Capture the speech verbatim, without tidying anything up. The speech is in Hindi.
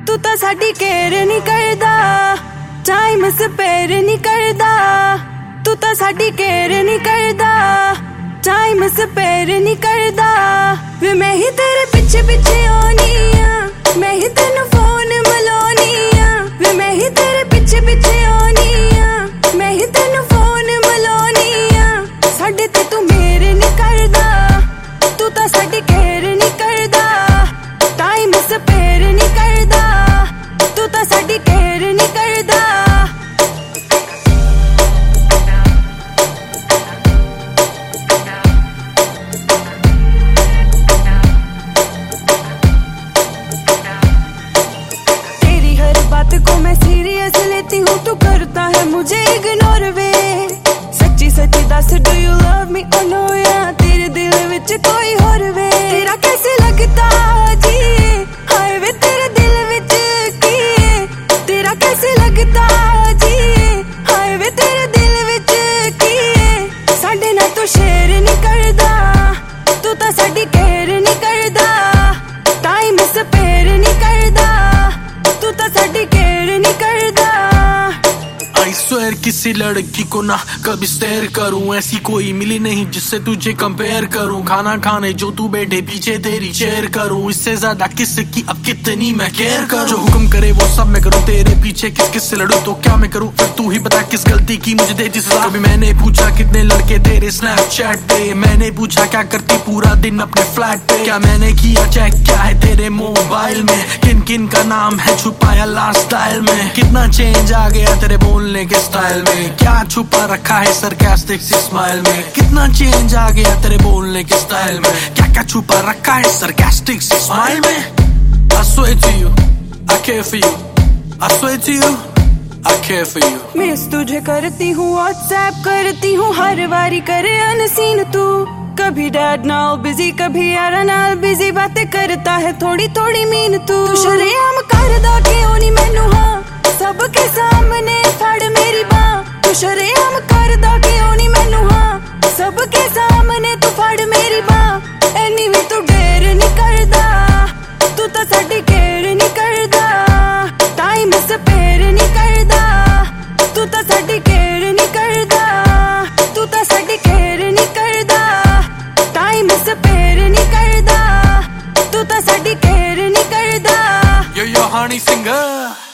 तू तो साडी केयर नहीं करदा, टाइम स्पेयर नहीं करदा। तू तो साडी केयर नहीं करदा, टाइम स्पेयर नहीं करदा। वे मैं ही तेरे पीछे पीछे आनी आ, मैं ही तेनू फोन मिलानी आ। वे मैं ही तेरे पीछे पीछे आनी आ, मैं ही तेनू फोन मिलानी आ। साडे ते तू मेरे नहीं करदा, तू तो साडी केयर नहीं करदा, टाइम स्पेयर नहीं करदा। तू तो साडी केयर नहीं करदा। तेरी हर बात को मैं सीरियस लेती हूँ, तू करता है मुझे इग्नोर वे। सच्ची सच्ची दस, डू यू लव मी और नो, या तेरे दिल विच कोई और वे। तेरा कैसे लगता जी, हाय वे तेरे दिल विच की है। तेरा कैसे लगता जी, हाय वे तेरे दिल विच की है। साडे नाल तू शेयर नहीं करदा, तू तो साडी केयर नहीं करदा, टाइम स्पेयर नहीं करदा। तू तो साडी केयर नहीं करदा। आई स्वेयर किसी लड़की को ना कभी स्टेयर करूं, ऐसी कोई मिली नहीं जिससे तुझे कंपेयर करूं। खाना खाने जो तू बैठे पीछे तेरी चेयर करूं, इससे ज्यादा किसकी अब कितनी मैं केयर करूं। जो हुक्म करे वो सब मैं करूं, तेरे पीछे किस किस से लड़ूं तो क्या मैं करूं। फिर तू ही बता किस गलती की मुझे दे दी सजा। कभी मैंने पूछा कितने लड़के तेरे स्नैपचैट पे, मैंने पूछा क्या करती पूरा दिन अपने फ्लैट पे। क्या मैंने किया चेक क्या है तेरे मोबाइल में, किन किन का नाम है छुपाया लास्ट स्टाइल में। कितना चेंज आ गया तेरे बोलने के स्टाइल में, क्या छुपा रखा है सरकास्टिक सी स्माइल में। कितना चेंज आ गया तेरे बोलने के स्टाइल में, क्या क्या छुपा रखा है सरकास्टिक सी स्माइल में। I swear to you, I care for you. I swear to you, I care for you. Miss तुझे करती हूँ, व्हाट्सएप करती हूँ, हर बारी करे अनसीन तू। कभी डैड नाल बिजी, कभी यारा नाल बिजी, बातें करता है थोड़ी थोड़ी मीन तू। तू शरेआम करदा क्यों नहीं मैनू हाँ, सबके सामने फड़ मेरी बाँ। तू शरेआम करदा क्यों नहीं मैनू हाँ, सबके सामने तू फड़ मेरी बाँ। एनी भी तू डेर नहीं करदा, तू तो साडी केयर नहीं करदा, टाइम स्पेयर नहीं करदा। तू तो साडी केयर नहीं करदा, तू तो साडी केयर नहीं करदा, टाइम स्पेयर नहीं करदा। तू तो साडी केयर नहीं करदा। Yo yo honey singer